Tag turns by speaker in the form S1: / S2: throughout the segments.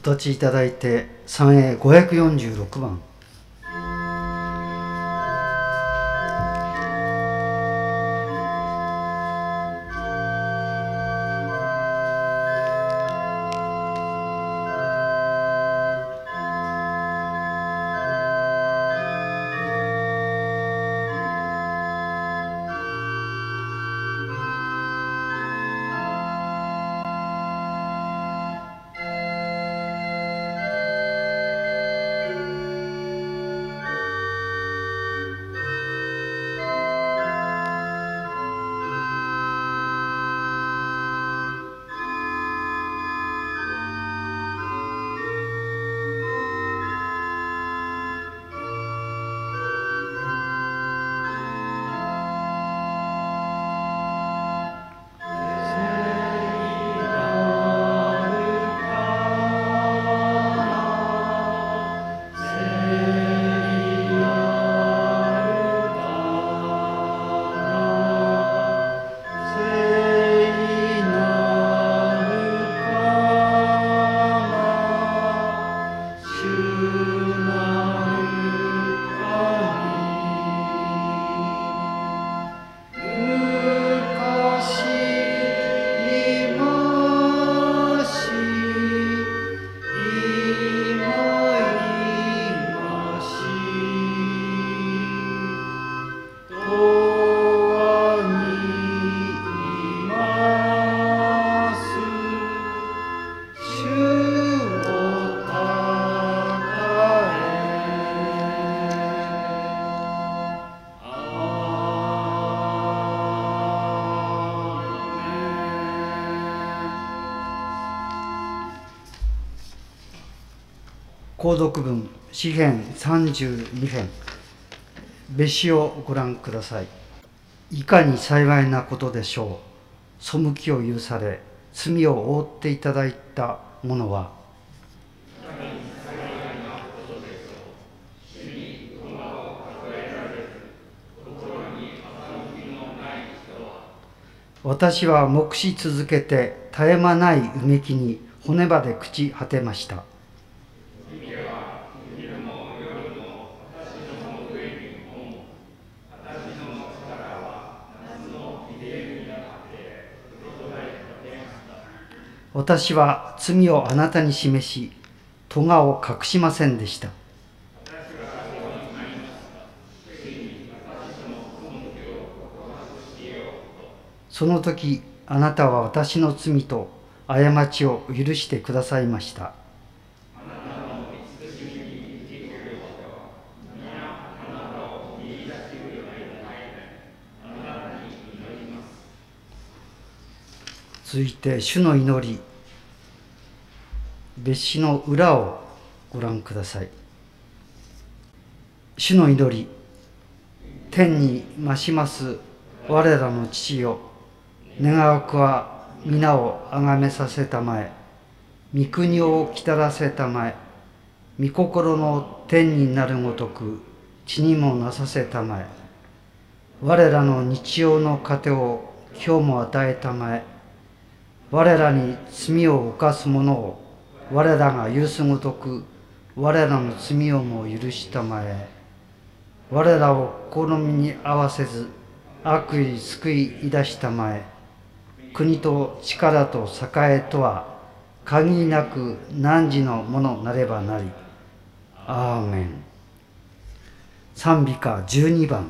S1: 立ちいただいて賛詠546番。購読文詩編32編。別詩をご覧ください。いかに幸いなことでしょう。背きを許され罪を負っていただいた者は。私は黙し続けて絶え間ないうめきに骨場で朽ち果てました。私は罪をあなたに示し、咎を隠しませんでした。その時、あなたは私の罪と過ちを許してくださいました。続いて、主の祈り。別詩の裏をご覧ください。主の祈り。天に増します我らの父よ。願わくは皆をあがめさせたまえ。御国をきたらせたまえ。御心の天になるごとく地にもなさせたまえ。我らの日曜の糧を今日も与えたまえ。我らに罪を犯す者を我らが許すごとく我らの罪をも許したまえ。我らを試みに合わせず悪意に救い出したまえ。国と力と栄えとは限りなく汝のものなればなり。アーメン。賛美歌12番。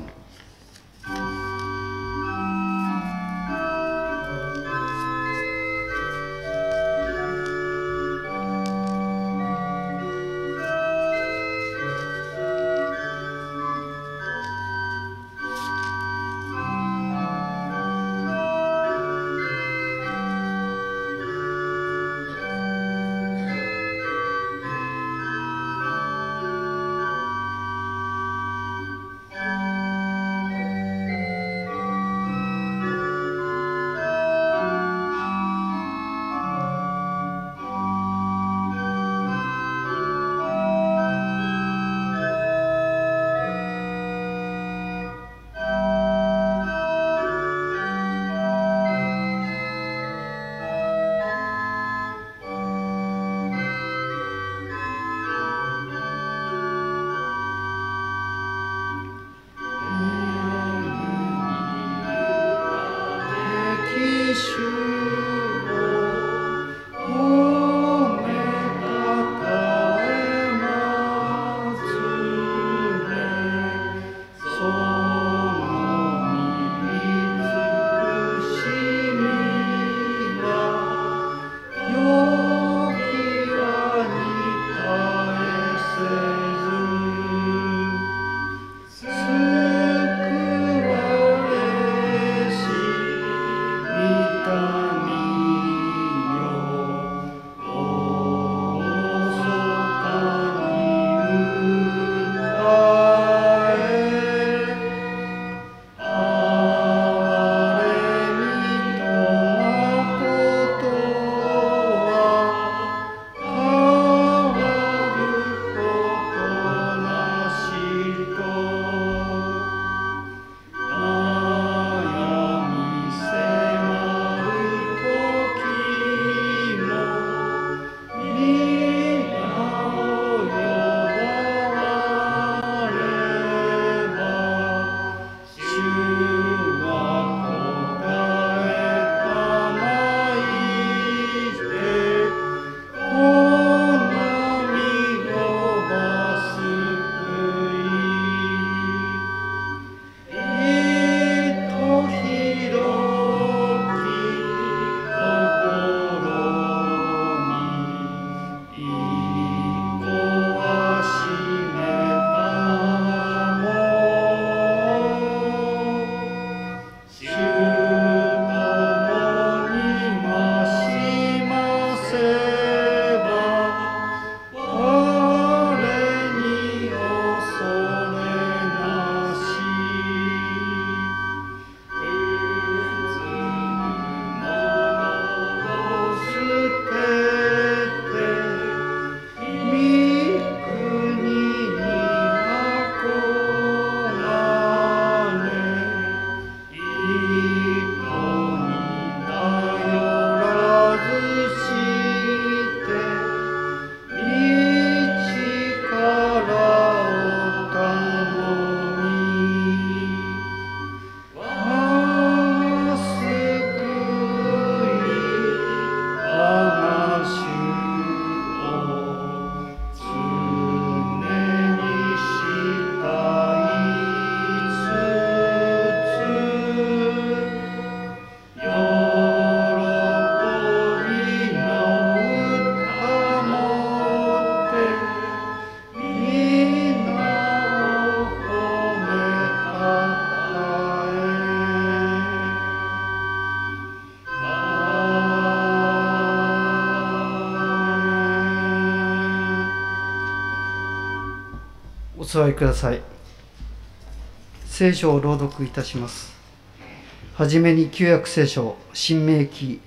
S1: 座りください。聖書を朗読いたします。はじめに旧約聖書申命記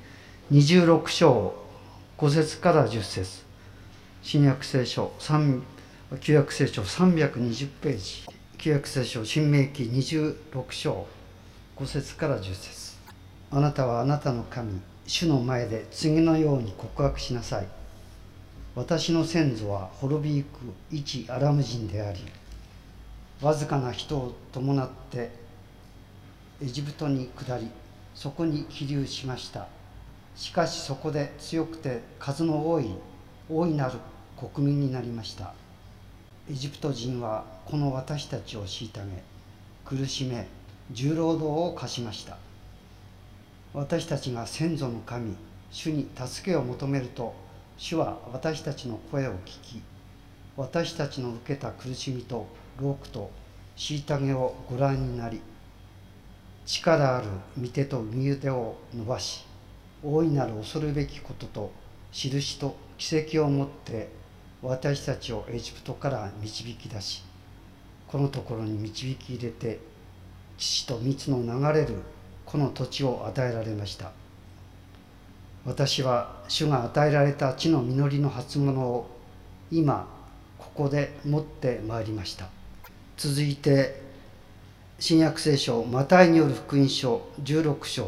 S1: 26章5節から10節、新約聖書旧約聖書320ページ、旧約聖書申命記26章5節から10節。あなたはあなたの神主の前で次のように告白しなさい。私の先祖は滅びゆく一アラム人であり、わずかな人を伴ってエジプトに下り、そこに起立しました。しかしそこで強くて数の多い大いなる国民になりました。エジプト人はこの私たちを虐げ、苦しめ、重労働を課しました。私たちが先祖の神主に助けを求めると、主は私たちの声を聞き、私たちの受けた苦しみと労苦と虐げをご覧になり、力ある御手と右腕を伸ばし、大いなる恐るべきことと印と奇跡をもって私たちをエジプトから導き出し、このところに導き入れて、乳と蜜の流れるこの土地を与えられました。私は主が与えられた地の実りの初物を今ここで持ってまいりました。続いて新約聖書マタイによる福音書16章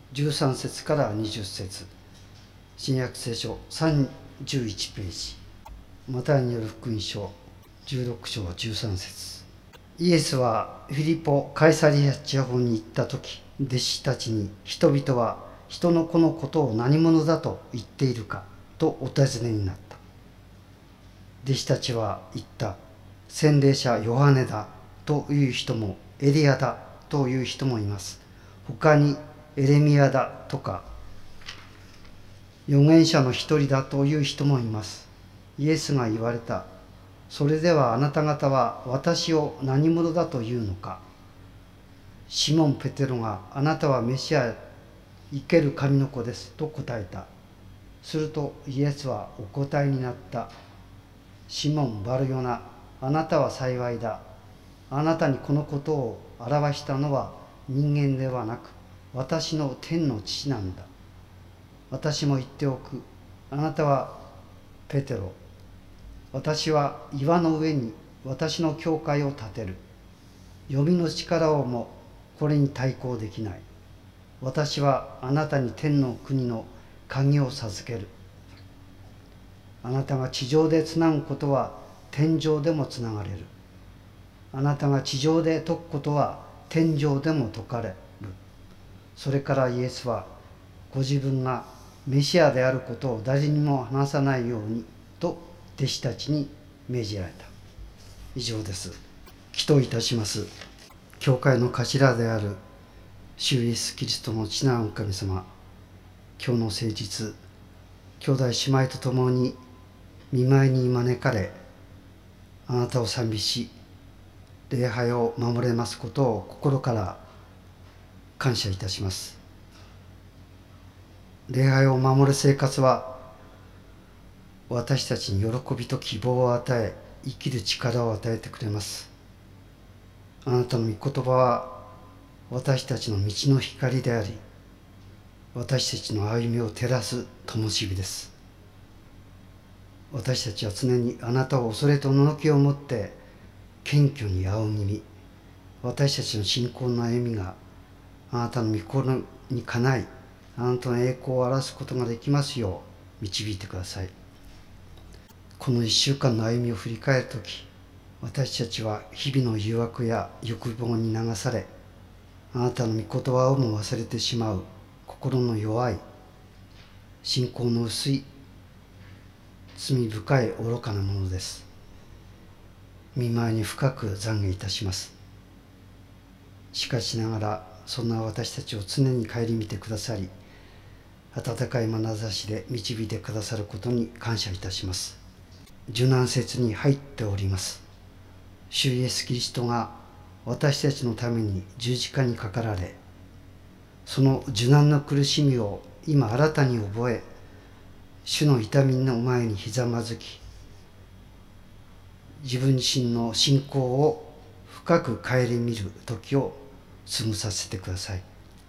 S1: 13節から20節、新約聖書31ページ、マタイによる福音書16章13節。イエスはフィリポ・カイサリア地方に行った時、弟子たちに、人々は人の子のことを何者だと言っているかとお尋ねになった。弟子たちは言った。洗礼者ヨハネだという人も、エリアだという人もいます。他にエレミヤだとか、預言者の一人だという人もいます。イエスが言われた。それではあなた方は私を何者だというのか。シモン・ペテロが、あなたはメシア、生ける神の子ですと答えた。するとイエスはお答えになった。シモン・バルヨナ、あなたは幸いだ。あなたにこのことを表したのは人間ではなく、私の天の父なんだ。私も言っておく。あなたはペテロ。私は岩の上に私の教会を建てる。読みの力をもこれに対抗できない。私はあなたに天の国の鍵を授ける。あなたが地上でつなぐことは天上でもつながれる。あなたが地上で説くことは天上でも説かれる。それからイエスはご自分がメシアであることを誰にも話さないようにと弟子たちに命じられた。以上です。祈祷いたします。教会の頭である主イエスキリストの父なる神様、今日の誠実、兄弟姉妹と共に御前に招かれ、あなたを賛美し、礼拝を守れますことを心から感謝いたします。礼拝を守る生活は、私たちに喜びと希望を与え、生きる力を与えてくれます。あなたの御言葉は、私たちの道の光であり、私たちの歩みを照らす灯火です。私たちは常にあなたを恐れとののきを持って謙虚に仰ぎ見、私たちの信仰の歩みがあなたの御心にかない、あなたの栄光を表すことができますよう導いてください。この1週間の歩みを振り返るとき、私たちは日々の誘惑や欲望に流され、あなたの御言葉をも忘れてしまう心の弱い、信仰の薄い、罪深い愚かなものです。御前に深く懺悔いたします。しかしながら、そんな私たちを常に顧みてくださり、温かい眼差しで導いてくださることに感謝いたします。受難節に入っております。主イエスキリストが私たちのために十字架にかかられ、その受難の苦しみを今新たに覚え、主の痛みの前にひざまずき、 自分自身の信仰を深く顧みる時を過ごさせてください。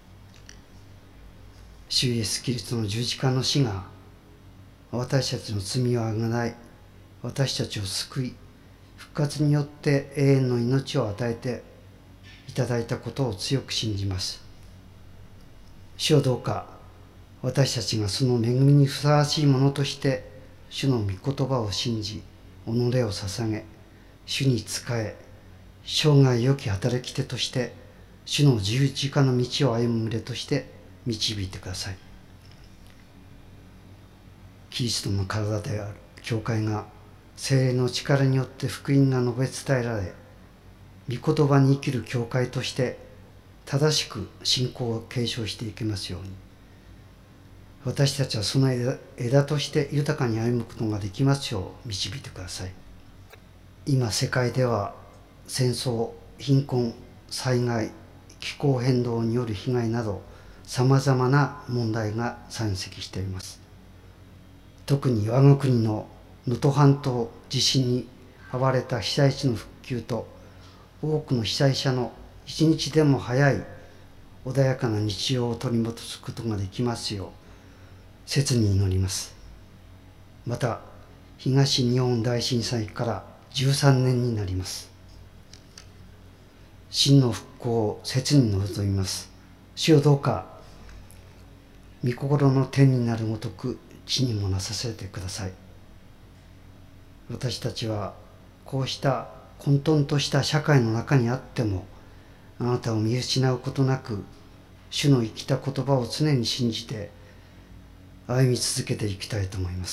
S1: 主イエスキリストの十字架の死が私たちの罪をあがない、私たちを救い、復活によって永遠の命を与えていただいたことを強く信じます。主よ、どうか私たちがその恵みにふさわしいものとして主の御言葉を信じ、己を捧げ、主に仕え、生涯良き働き手として主の十字架の道を歩む群れとして導いてください。キリストの体である教会が聖霊の力によって福音が述べ伝えられ、御言葉に生きる教会として正しく信仰を継承していけますように、私たちはその枝として豊かに歩むことができますよう導いてください。今世界では戦争、貧困、災害、気候変動による被害などさまざまな問題が山積しています。特に我が国の能登半島地震に遭われた被災地の復旧と、多くの被災者の一日でも早い穏やかな日常を取り戻すことができますよう切に祈ります。また東日本大震災から13年になります。真の復興を切に望みます。主よ、どうか御心の天になるごとく地にもなさせてください。私たちはこうした混沌とした社会の中にあっても、あなたを見失うことなく主の生きた言葉を常に信じて歩み続けていきたいと思います。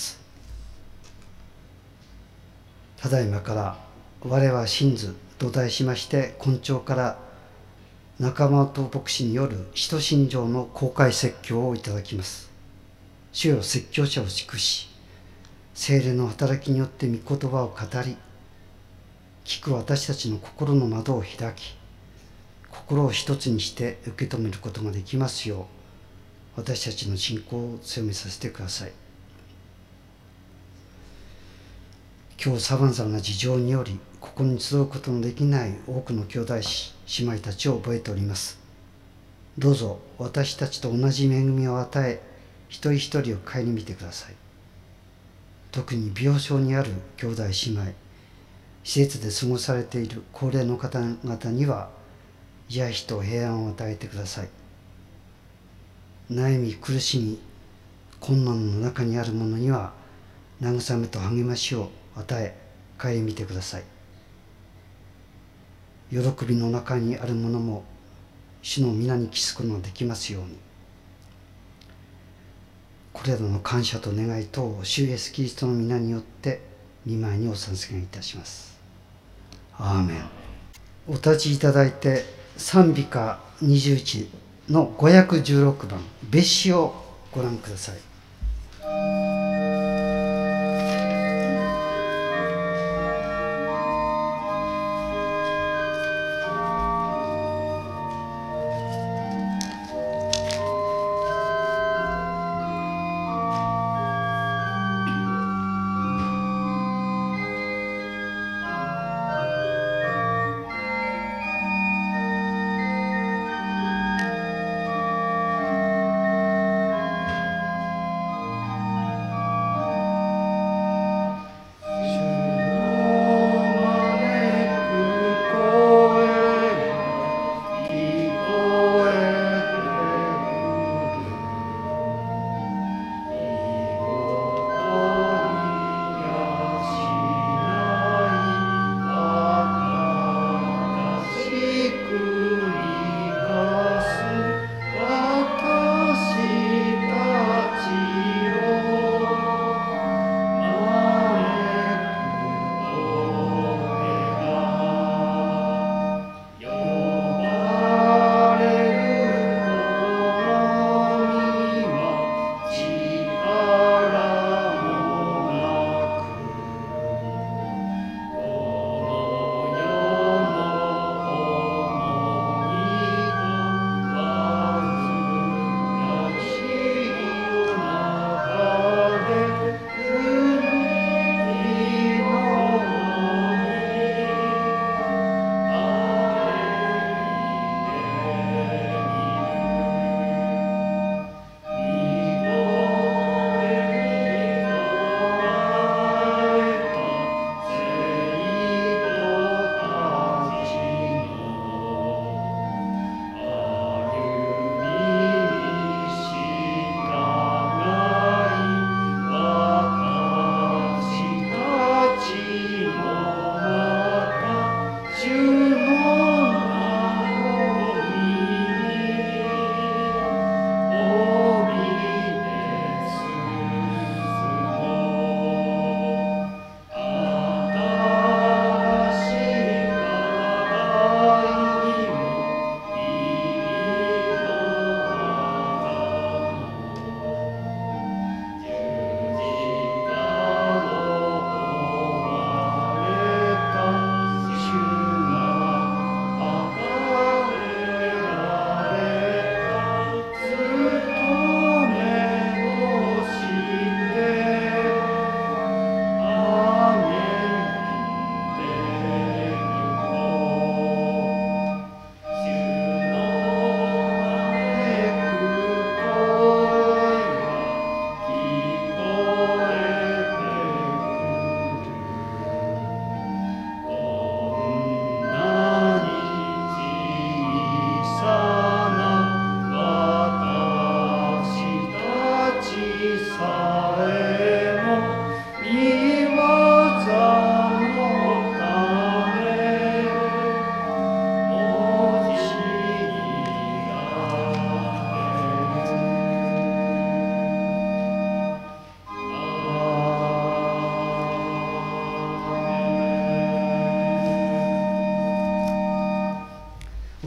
S1: ただいまから我は信ずと題しまして、今朝から仲間と牧師による使徒信条の公開説教をいただきます。主よ、説教者を祝し、聖霊の働きによって御言葉を語り、聞く私たちの心の窓を開き、心を一つにして受け止めることができますよう、私たちの信仰を強めさせてください。今日さまざまな事情によりここに集うことのできない多くの兄弟姉妹たちを覚えております。どうぞ私たちと同じ恵みを与え、一人一人を顧みてください。特に病床にある兄弟姉妹、施設で過ごされている高齢の方々には癒しと平安を与えてください。悩み苦しみ困難の中にある者には慰めと励ましを与え顧みてください。喜びの中にある者も主の皆に帰すことができますように。これらの感謝と願いとを主イエスキリストの皆によって御前にお捧げいたします。アーメン。お立ちいただいて賛美歌21の516番別紙をご覧ください。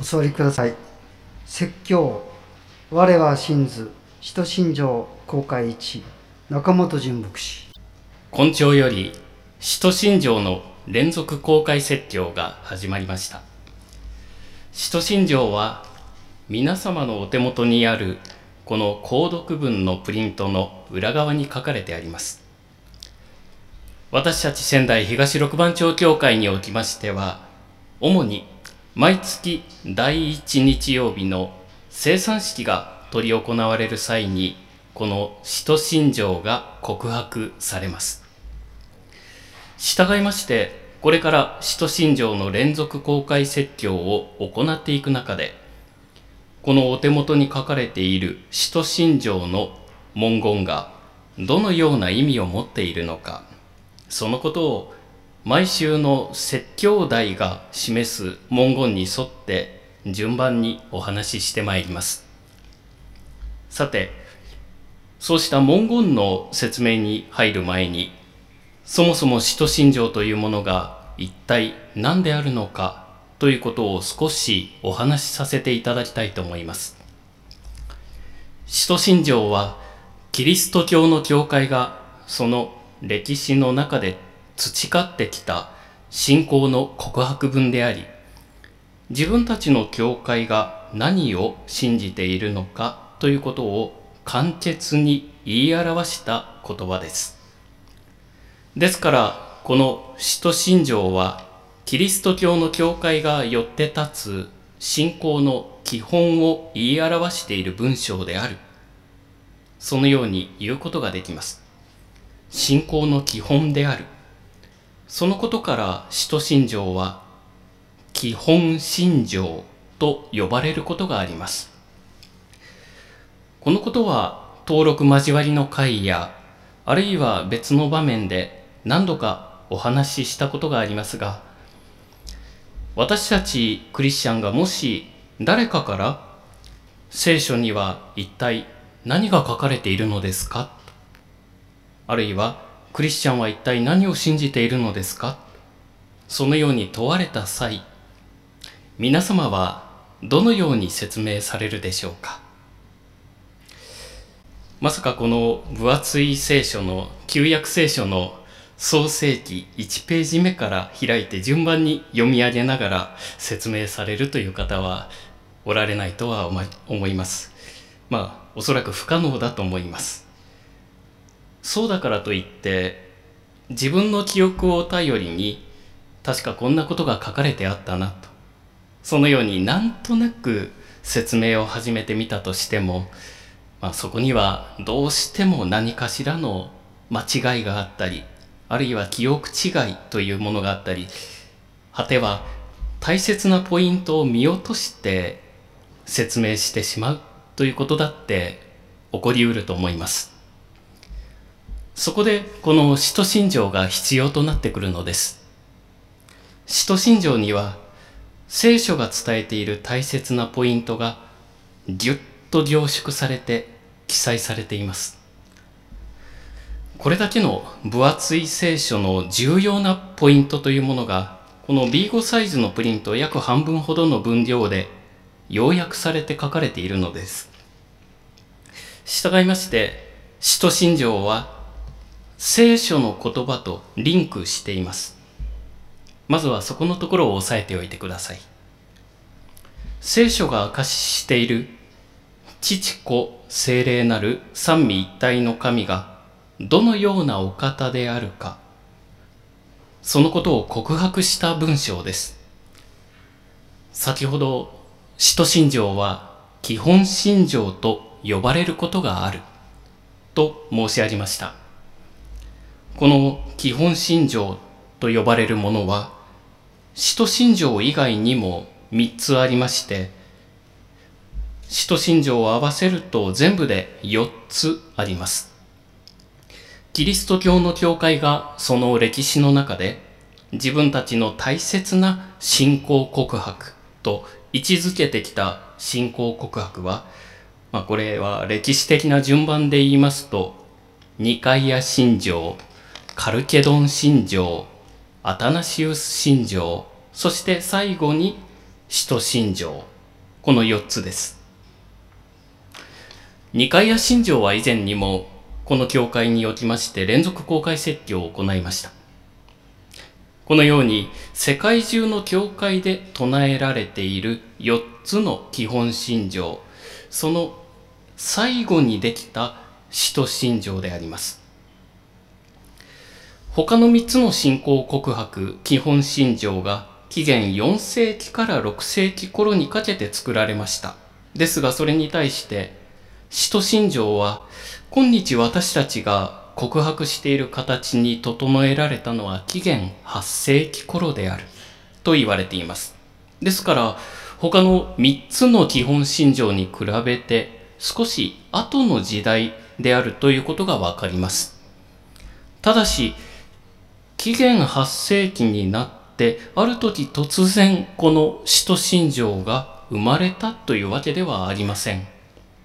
S1: お座りください。説教、我は真図、使徒信条公開1、中本純牧師。
S2: 今朝より使徒信条の連続公開説教が始まりました。使徒信条は皆様のお手元にあるこの購読文のプリントの裏側に書かれてあります。私たち仙台東六番町教会におきましては、主に毎月第1日曜日の聖餐式が執り行われる際に、この使徒信条が告白されます。従いまして、これから使徒信条の連続公開説教を行っていく中で、このお手元に書かれている使徒信条の文言がどのような意味を持っているのか、そのことを毎週の説教題が示す文言に沿って順番にお話ししてまいります。さて、そうした文言の説明に入る前に、そもそも使徒信条というものが一体何であるのかということを少しお話しさせていただきたいと思います。使徒信条はキリスト教の教会がその歴史の中で培ってきた信仰の告白文であり、自分たちの教会が何を信じているのかということを簡潔に言い表した言葉です。ですから、この使徒信条はキリスト教の教会がよって立つ信仰の基本を言い表している文章である。そのように言うことができます。信仰の基本である。そのことから使徒信条は基本信条と呼ばれることがあります。このことは登録交わりの会や、あるいは別の場面で何度かお話ししたことがありますが、私たちクリスチャンがもし誰かから聖書には一体何が書かれているのですか、あるいはクリスチャンは一体何を信じているのですか、そのように問われた際、皆様はどのように説明されるでしょうか。まさかこの分厚い聖書の旧約聖書の創世記1ページ目から開いて順番に読み上げながら説明されるという方はおられないとは思います。おそらく不可能だと思います。そうだからといって自分の記憶を頼りに確かこんなことが書かれてあったなと、そのようになんとなく説明を始めてみたとしても、そこにはどうしても何かしらの間違いがあったり、あるいは記憶違いというものがあったり、果ては大切なポイントを見落として説明してしまうということだって起こりうると思います。そこでこの使徒信条が必要となってくるのです。使徒信条には聖書が伝えている大切なポイントがぎゅっと凝縮されて記載されています。これだけの分厚い聖書の重要なポイントというものが、この B5 サイズのプリント約半分ほどの分量で要約されて書かれているのです。従いまして、使徒信条は聖書の言葉とリンクしています。まずはそこのところを押さえておいてください。聖書が証ししている父子聖霊なる三位一体の神がどのようなお方であるか、そのことを告白した文章です。先ほど使徒信条は基本信条と呼ばれることがあると申し上げました。この基本信条と呼ばれるものは使徒信条以外にも3つありまして、使徒信条を合わせると全部で4つあります。キリスト教の教会がその歴史の中で自分たちの大切な信仰告白と位置づけてきた信仰告白は、これは歴史的な順番で言いますと、ニカイア信条、カルケドン信条、アタナシウス信条、そして最後に使徒信条この4つです。ニカイア信条は以前にもこの教会におきまして連続公開説教を行いました。このように世界中の教会で唱えられている4つの基本信条、その最後にできた使徒信条であります。他の3つの信仰告白、基本信条が紀元4世紀から6世紀頃にかけて作られました。ですがそれに対して使徒信条は今日私たちが告白している形に整えられたのは紀元8世紀頃であると言われています。ですから他の3つの基本信条に比べて少し後の時代であるということがわかります。ただし紀元8世紀になってある時突然この使徒信条が生まれたというわけではありません。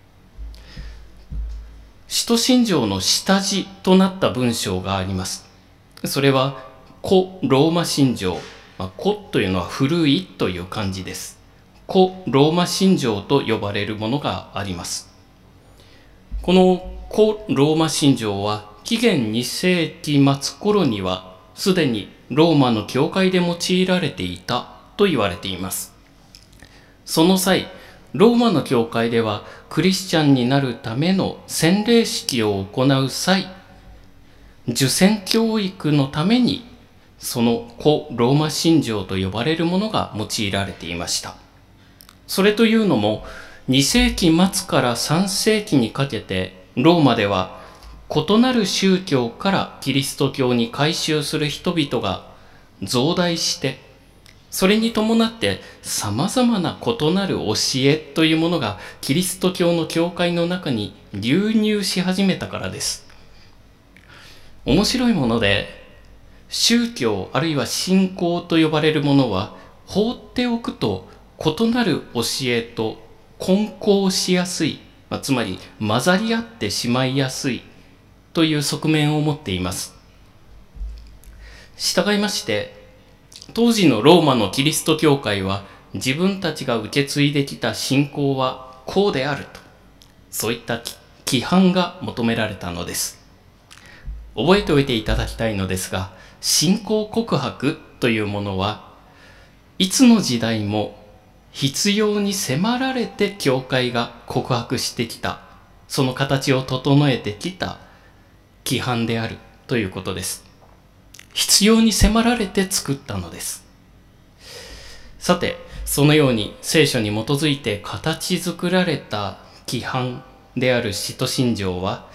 S2: 使徒信条の下地となった文章があります。それは古ローマ信条、古というのは古いという漢字です。古ローマ信条と呼ばれるものがあります。この古ローマ信条は紀元2世紀末頃にはすでにローマの教会で用いられていたと言われています。その際、ローマの教会ではクリスチャンになるための洗礼式を行う際、受洗教育のためにその古ローマ信条と呼ばれるものが用いられていました。それというのも2世紀末から3世紀にかけてローマでは異なる宗教からキリスト教に改宗する人々が増大して、それに伴って様々な異なる教えというものがキリスト教の教会の中に流入し始めたからです。面白いもので、宗教あるいは信仰と呼ばれるものは放っておくと異なる教えと混交しやすい、つまり混ざり合ってしまいやすいという側面を持っています。従いまして当時のローマのキリスト教会は自分たちが受け継いできた信仰はこうであると、そういった規範が求められたのです。覚えておいていただきたいのですが、信仰告白というものはいつの時代も必要に迫られて教会が告白してきた、その形を整えてきた規範であるということです。必要に迫られて作ったのです。さて、そのように聖書に基づいて形作られた規範である使徒信条は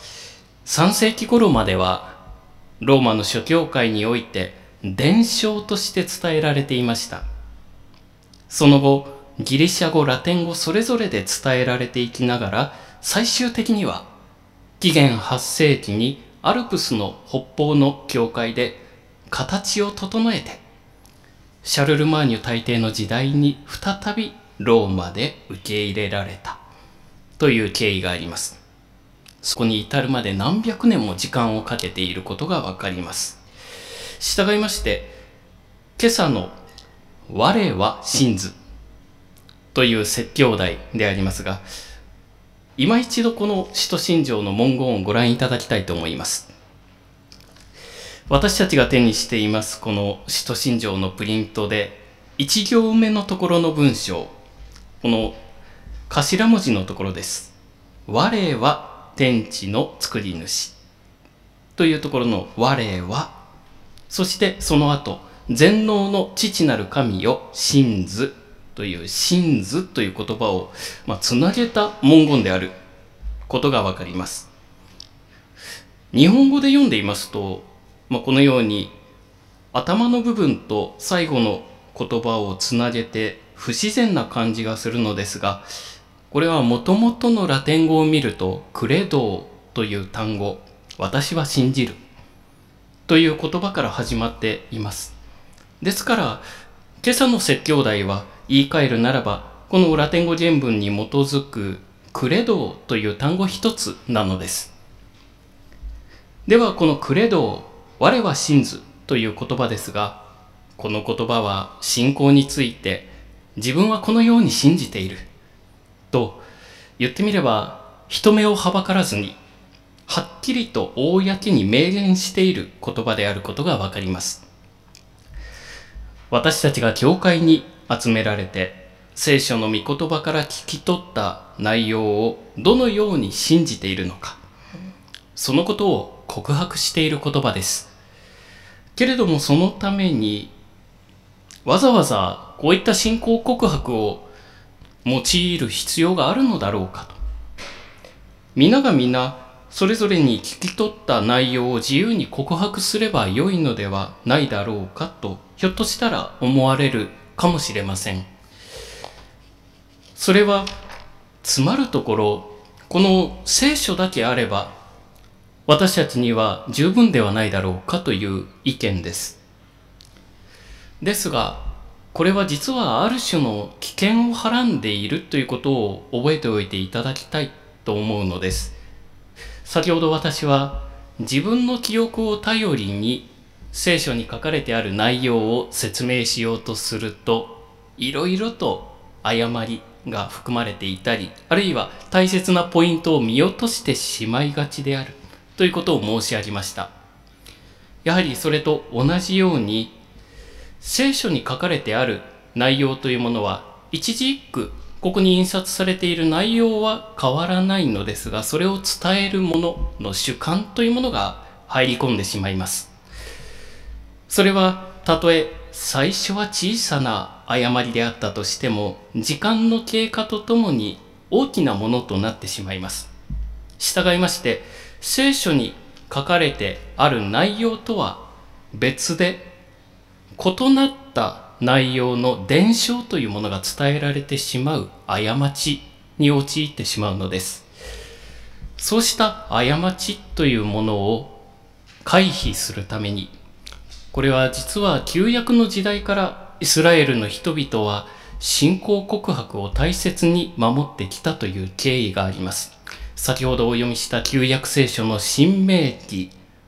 S2: 3世紀頃まではローマの諸教会において伝承として伝えられていました。その後ギリシャ語、ラテン語それぞれで伝えられていきながら、最終的には紀元8世紀にアルプスの北方の教会で形を整えて、シャルルマーニュ大帝の時代に再びローマで受け入れられたという経緯があります。そこに至るまで何百年も時間をかけていることがわかります。従いまして、今朝の我は信ずという説教題でありますが、今一度この使徒信条の文言をご覧いただきたいと思います。私たちが手にしていますこの使徒信条のプリントで1行目のところの文章、この頭文字のところです。我は天地の作り主というところの我は、そしてその後全能の父なる神を信ずという信ずという言葉をつなげた文言であることがわかります。日本語で読んでいますと、このように頭の部分と最後の言葉をつなげて不自然な感じがするのですが、これはもともとのラテン語を見るとクレドーという単語、私は信じるという言葉から始まっています。ですから今朝の説教題は言い換えるならば、このラテン語原文に基づくクレドーという単語一つなのです。ではこのクレドー、我は信ずという言葉ですが、この言葉は信仰について、自分はこのように信じている、 と言ってみれば人目をはばからずにはっきりと公に明言している言葉であることがわかります。私たちが教会に集められて聖書の御言葉から聞き取った内容をどのように信じているのか、そのことを告白している言葉です。けれどもそのためにわざわざこういった信仰告白を用いる必要があるのだろうかと。皆が皆それぞれに聞き取った内容を自由に告白すればよいのではないだろうかと、ひょっとしたら思われるかもしれません。それはつまるところ、この聖書だけあれば私たちには十分ではないだろうかという意見です。ですが、これは実はある種の危険をはらんでいるということを覚えておいていただきたいと思うのです。先ほど私は自分の記憶を頼りに聖書に書かれてある内容を説明しようとすると、いろいろと誤りが含まれていたり、あるいは大切なポイントを見落としてしまいがちであるということを申し上げました。やはりそれと同じように、聖書に書かれてある内容というものは一字一句ここに印刷されている内容は変わらないのですが、それを伝えるものの主観というものが入り込んでしまいます。それはたとえ最初は小さな誤りであったとしても、時間の経過とともに大きなものとなってしまいます。従いまして、聖書に書かれてある内容とは別で異なった内容の伝承というものが伝えられてしまう過ちに陥ってしまうのです。そうした過ちというものを回避するために、これは実は旧約の時代からイスラエルの人々は信仰告白を大切に守ってきたという経緯があります。先ほどお読みした旧約聖書の申命記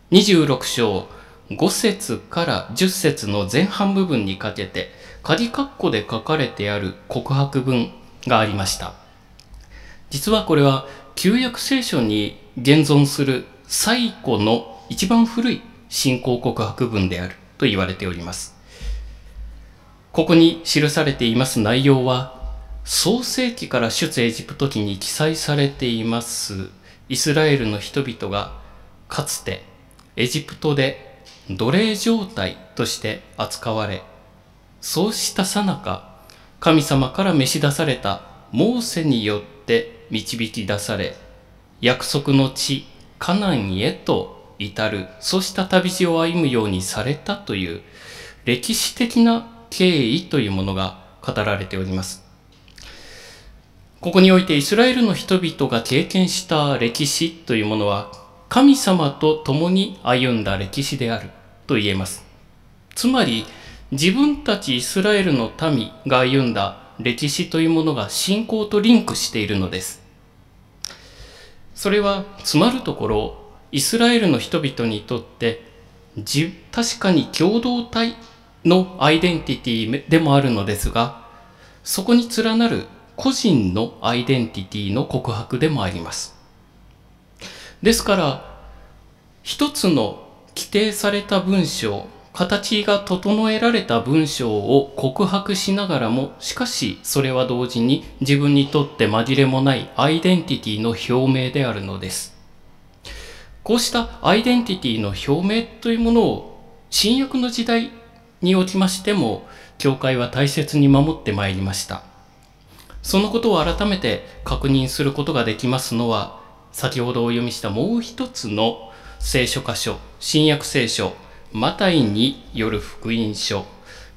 S2: 26章5節から10節の前半部分にかけて、仮括弧で書かれてある告白文がありました。実はこれは旧約聖書に現存する最古の一番古い信仰告白文であると言われております。ここに記されています内容は、創世記から出エジプト記に記載されていますイスラエルの人々がかつてエジプトで奴隷状態として扱われ、そうしたさなか神様から召し出されたモーセによって導き出され、約束の地カナンへと至る、そうした旅路を歩むようにされたという歴史的な経緯というものが語られております。ここにおいてイスラエルの人々が経験した歴史というものは、神様と共に歩んだ歴史であると言えます。つまり自分たちイスラエルの民が歩んだ歴史というものが信仰とリンクしているのです。それはつまるところ、イスラエルの人々にとって確かに共同体のアイデンティティでもあるのですが、そこに連なる個人のアイデンティティの告白でもあります。ですから一つの規定された文章、形が整えられた文章を告白しながらも、しかしそれは同時に自分にとって紛れもないアイデンティティの表明であるのです。こうしたアイデンティティの表明というものを新約の時代におきましても教会は大切に守ってまいりました。そのことを改めて確認することができますのは、先ほどお読みしたもう一つの聖書箇所、新約聖書マタイによる福音書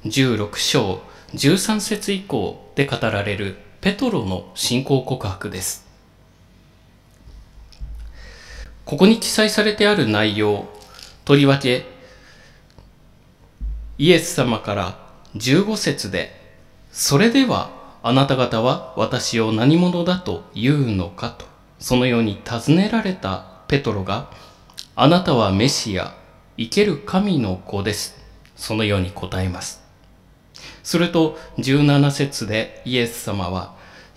S2: 16章13節以降で語られるペトロの信仰告白です。ここに記載されてある内容、とりわけイエス様から15節で、それではあなた方は私を何者だと言うのかと、そのように尋ねられたペトロが、あなたはメシア、生ける神の子です。そのように答えます。すると17節でイエス様は、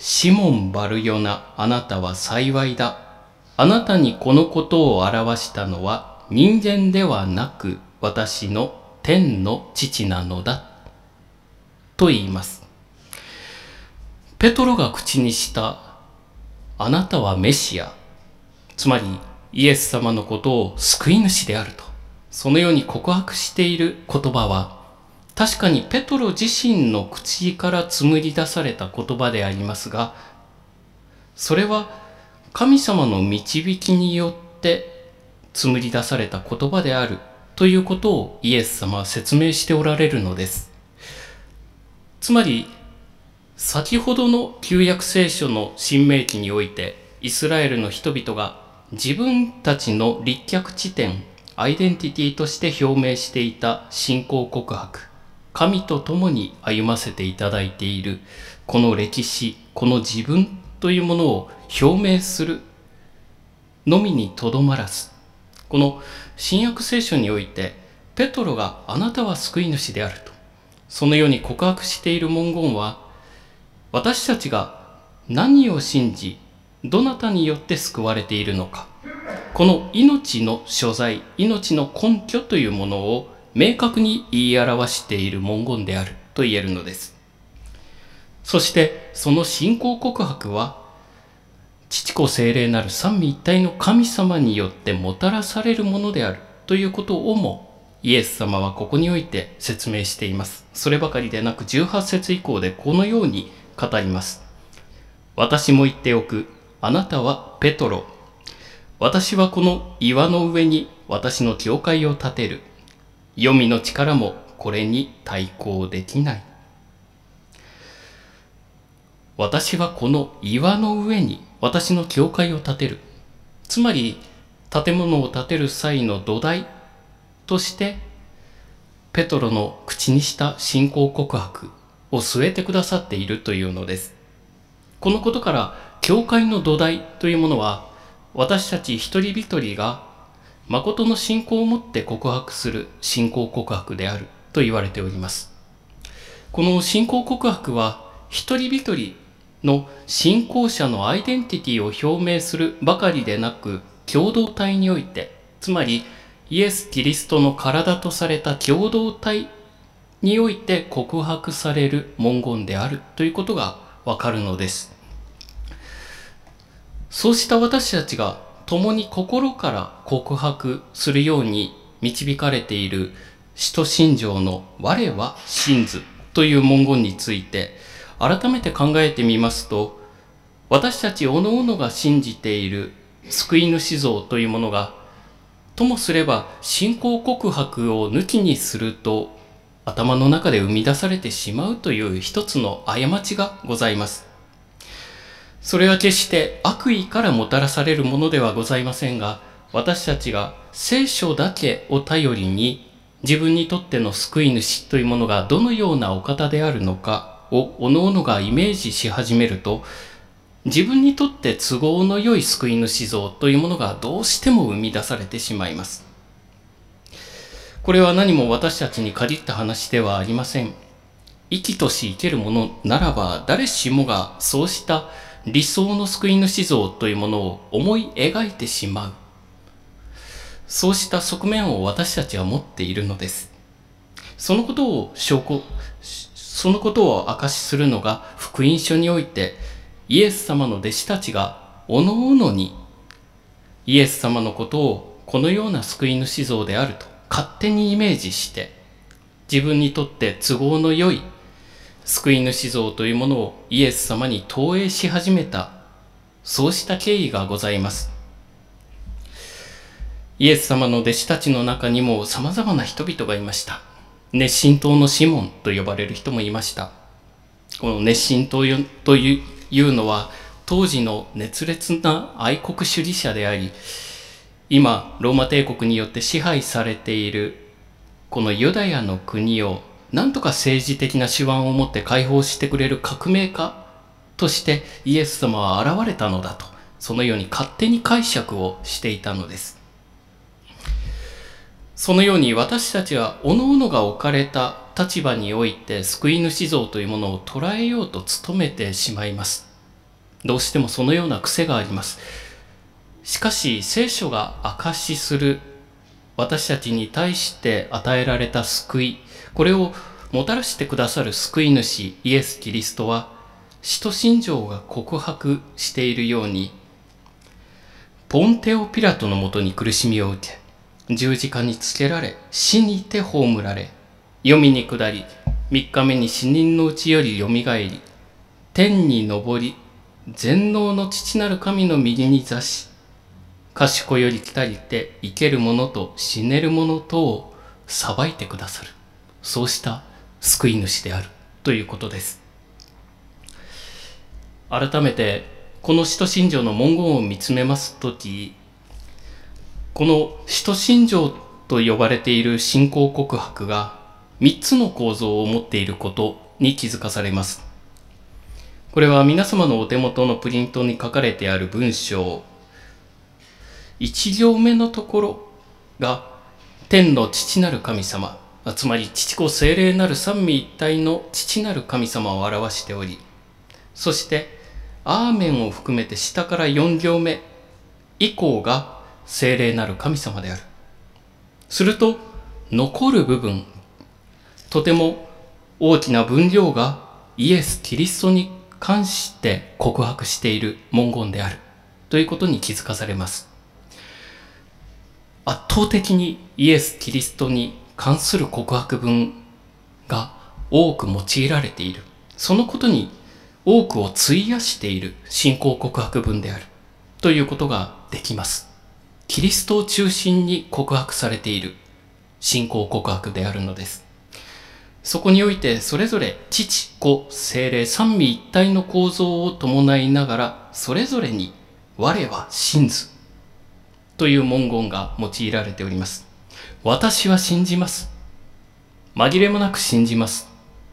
S2: シモン・バルヨナ、あなたは幸いだ。あなたにこのことを表したのは人間ではなく私の天の父なのだ。と言います。ペトロが口にしたあなたはメシア、つまりイエス様のことを救い主であると、そのように告白している言葉は、確かにペトロ自身の口から紡ぎ出された言葉でありますが、それは神様の導きによって紡ぎ出された言葉であるということをイエス様は説明しておられるのです。つまり、先ほどの旧約聖書の新明記において、イスラエルの人々が自分たちの立脚地点、アイデンティティとして表明していた信仰告白、神と共に歩ませていただいているこの歴史、この自分というものを表明するのみにとどまらず、この新約聖書においてペトロがあなたは救い主であると、そのように告白している文言は、私たちが何を信じ、どなたによって救われているのか、この命の所在、命の根拠というものを明確に言い表している文言であると言えるのです。そしてその信仰告白は、父子聖霊なる三位一体の神様によってもたらされるものであるということをもイエス様はここにおいて説明しています。そればかりでなく18節以降でこのように語ります。私も言っておく。あなたはペトロ。私はこの岩の上に私の教会を建てる。黄泉の力もこれに対抗できない。私はこの岩の上に私の教会を建てる。つまり、建物を建てる際の土台として、ペトロの口にした信仰告白を据えてくださっているというのです。このことから、教会の土台というものは、私たち一人一人が誠の信仰を持って告白する信仰告白であると言われております。この信仰告白は、一人一人の信仰者のアイデンティティを表明するばかりでなく、共同体において、つまりイエス・キリストの体とされた共同体において告白される文言であるということがわかるのです。そうした私たちが共に心から告白するように導かれている使徒信条の我は信ずという文言について改めて考えてみますと、私たちおのおのが信じている救い主像というものが、ともすれば信仰告白を抜きにすると頭の中で生み出されてしまうという一つの過ちがございます。それは決して悪意からもたらされるものではございませんが、私たちが聖書だけを頼りに自分にとっての救い主というものがどのようなお方であるのかをおのおのがイメージし始めると、自分にとって都合の良い救い主像というものがどうしても生み出されてしまいます。これは何も私たちに限った話ではありません。生きとし生けるものならば誰しもがそうした理想の救い主像というものを思い描いてしまう。そうした側面を私たちは持っているのです。そのことを証しするのが福音書において、イエス様の弟子たちがおのおのにイエス様のことをこのような救い主像であると勝手にイメージして、自分にとって都合の良い救い主像というものをイエス様に投影し始めた、そうした経緯がございます。イエス様の弟子たちの中にも様々な人々がいました。熱心党のシモンと呼ばれる人もいました。この熱心党というのは当時の熱烈な愛国主義者であり、今ローマ帝国によって支配されているこのユダヤの国をなんとか政治的な手腕を持って解放してくれる革命家としてイエス様は現れたのだと、そのように勝手に解釈をしていたのです。そのように私たちは各々が置かれた立場において救い主像というものを捉えようと努めてしまいます。 どうしてもそのような癖があります。しかし聖書が証しする私たちに対して与えられた救い、これをもたらしてくださる救い主イエス・キリストは、使徒信条が告白しているように、ポンテオ・ピラトのもとに苦しみを受け、十字架につけられ、死にて葬られ、黄泉に下り、3日目に死人のうちよりよみがえり、天に昇り、全能の父なる神の右に座し、賢より来たりて生ける者と死ねる者とを裁いてくださる、そうした救い主であるということです。改めてこの使徒信条の文言を見つめますとき、この使徒信条と呼ばれている信仰告白が3つの構造を持っていることに気づかされます。これは皆様のお手元のプリントに書かれてある文章、1行目のところが天の父なる神様、つまり父子聖霊なる三位一体の父なる神様を表しており、そしてアーメンを含めて下から4行目以降が聖霊なる神様である。すると残る部分、とても大きな分量がイエス・キリストに関して告白している文言であるということに気づかされます。圧倒的にイエス・キリストに関する告白文が多く用いられている、そのことに多くを費やしている信仰告白文であるということができます。キリストを中心に告白されている信仰告白であるのです。そこにおいてそれぞれ父子聖霊三位一体の構造を伴いながら、それぞれに我は信ずという文言が用いられております。私は信じます。紛れもなく信じます。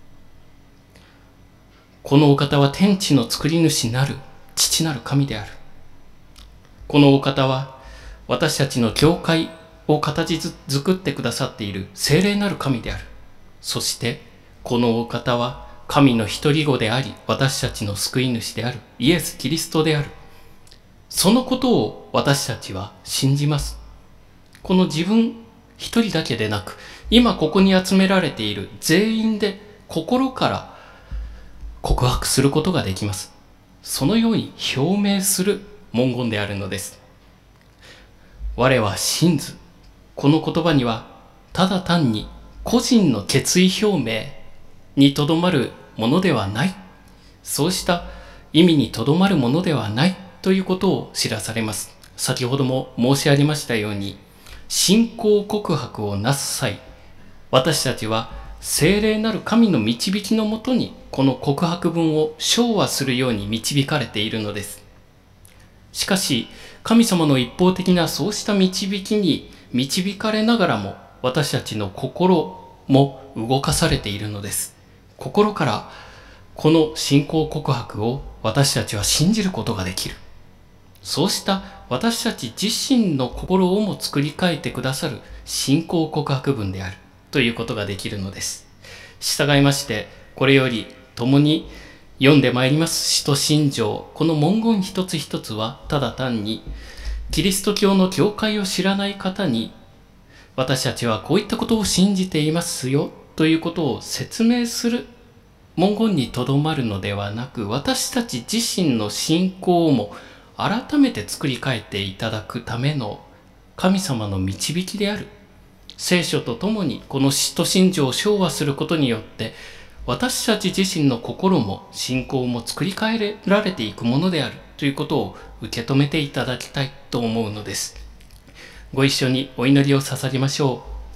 S2: このお方は天地の作り主なる父なる神である。このお方は私たちの教会を形作ってくださっている聖霊なる神である。そしてこのお方は神の一人子であり、私たちの救い主であるイエス・キリストである。そのことを私たちは信じます。この自分一人だけでなく、今ここに集められている全員で心から告白することができます。そのように表明する文言であるのです。我は信ず。この言葉にはただ単に個人の決意表明にとどまるものではない、そうした意味にとどまるものではないということを知らされます。先ほども申し上げましたように、信仰告白をなす際、私たちは聖霊なる神の導きのもとにこの告白文を唱和するように導かれているのです。しかし神様の一方的なそうした導きに導かれながらも、私たちの心も動かされているのです。心からこの信仰告白を私たちは信じることができる。そうした私たち自身の心をも作り変えてくださる信仰告白文であるということができるのです。従いまして、これより共に読んでまいります使徒信条、この文言一つ一つはただ単にキリスト教の教会を知らない方に、私たちはこういったことを信じていますよということを説明する文言にとどまるのではなく、私たち自身の信仰をも改めて作り変えていただくための神様の導きである。聖書とともにこの使徒信条を唱和することによって、私たち自身の心も信仰も作り変えられていくものであるということを受け止めていただきたいと思うのです。ご一緒にお祈りを捧げましょう。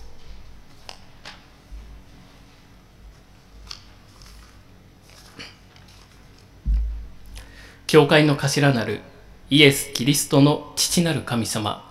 S2: 教会の頭なるイエス・キリストの父なる神様、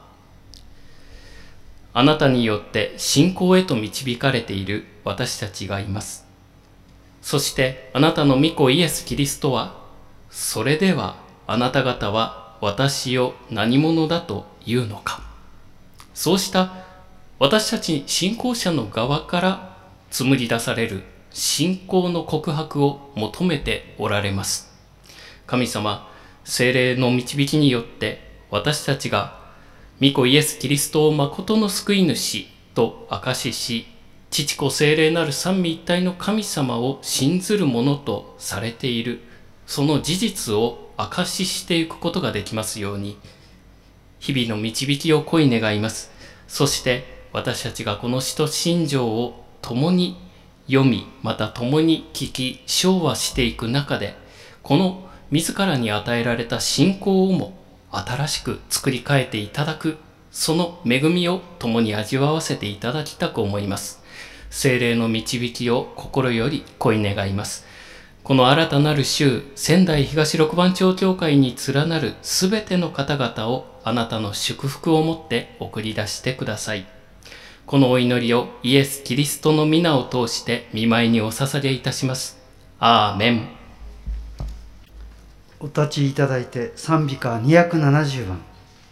S2: あなたによって信仰へと導かれている私たちがいます。そしてあなたの御子イエス・キリストは、それではあなた方は私を何者だというのか。そうした私たち信仰者の側から紡ぎ出される信仰の告白を求めておられます。神様、 聖霊の導きによって私たちが御子イエス・キリストを誠の救い主と証しし、父子聖霊なる三位一体の神様を信ずるものとされている、その事実を証ししていくことができますように、日々の導きを恋願います。そして私たちがこの使徒信条を共に読み、また共に聞き、唱和していく中で、この自らに与えられた信仰をも新しく作り変えていただく、その恵みを共に味わわせていただきたく思います。聖霊の導きを心より恋願います。この新たなる州、仙台東六番町教会に連なるすべての方々をあなたの祝福をもって送り出してください。このお祈りをイエス・キリストの皆を通して御前にお捧げいたします。アーメン。
S1: お立ちいただいて賛美歌270番。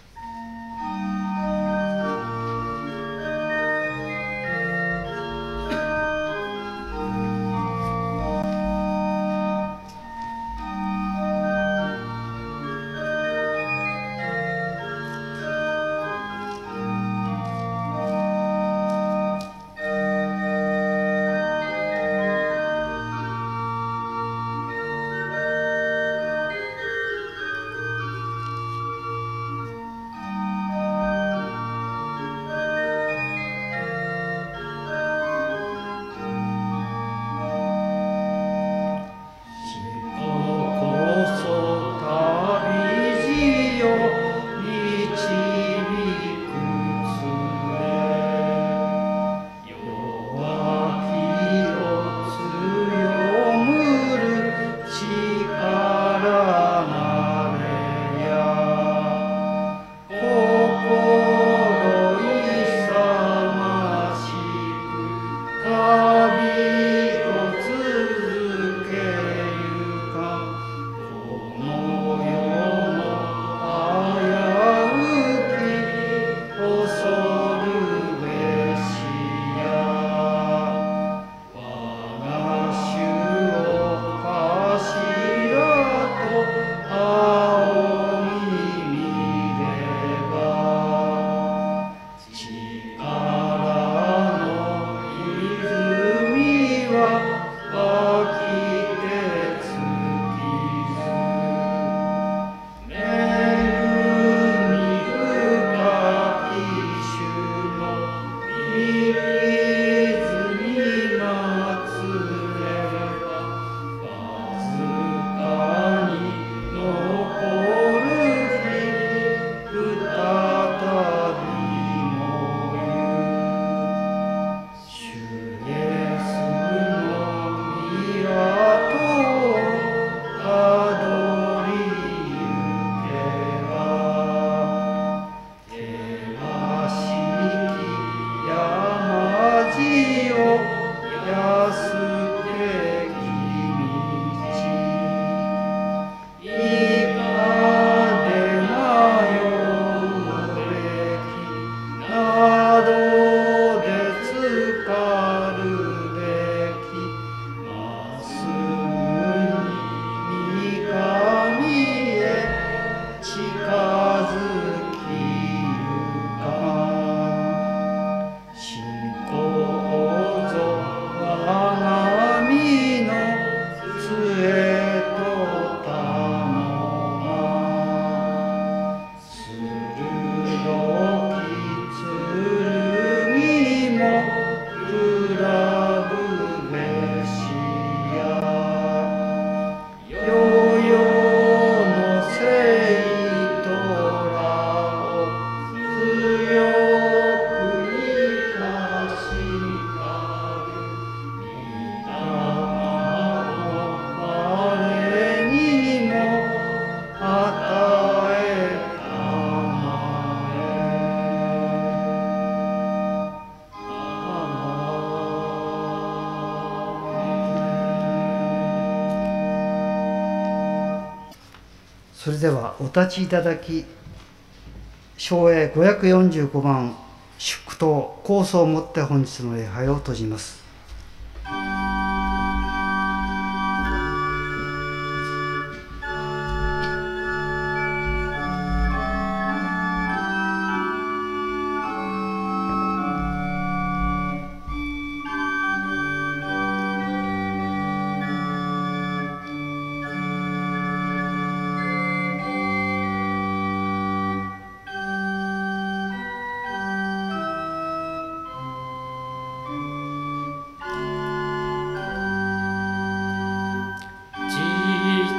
S1: それではお立ちいただき、唱詠545番祝祷構想をもって本日の礼拝を閉じます。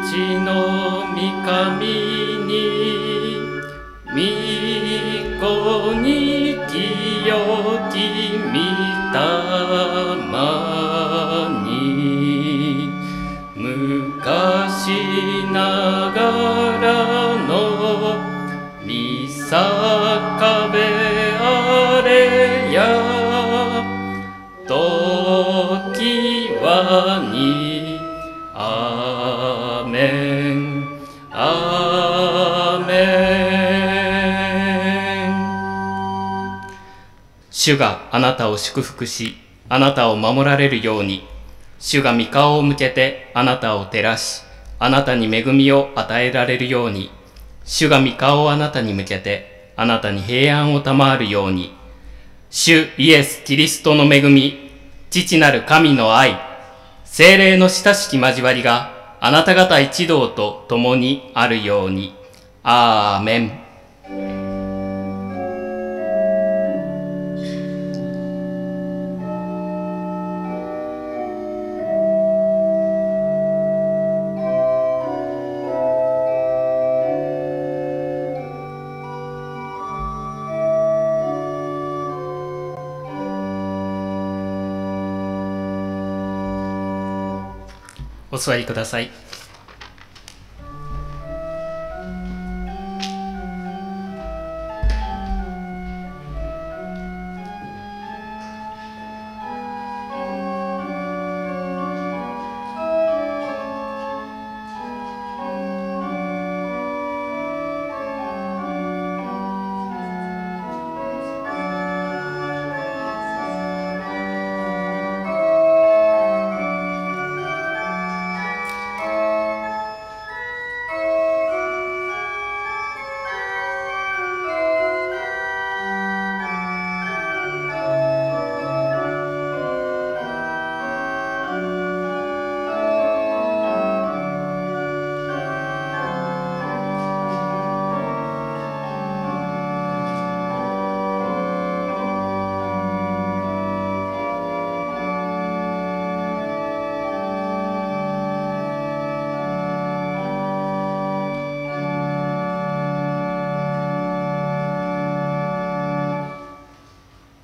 S2: ちの御神に御子に清き御霊に昔ながらの見境べあれや時はにアーメンアーメン。主があなたを祝福し、あなたを守られるように。主が御顔を向けてあなたを照らし、あなたに恵みを与えられるように。主が御顔をあなたに向けてあなたに平安を賜るように。主イエス・キリストの恵み、父なる神の愛、聖霊の親しき交わりがあなた方一同と共にあるように。アーメン。お座りください。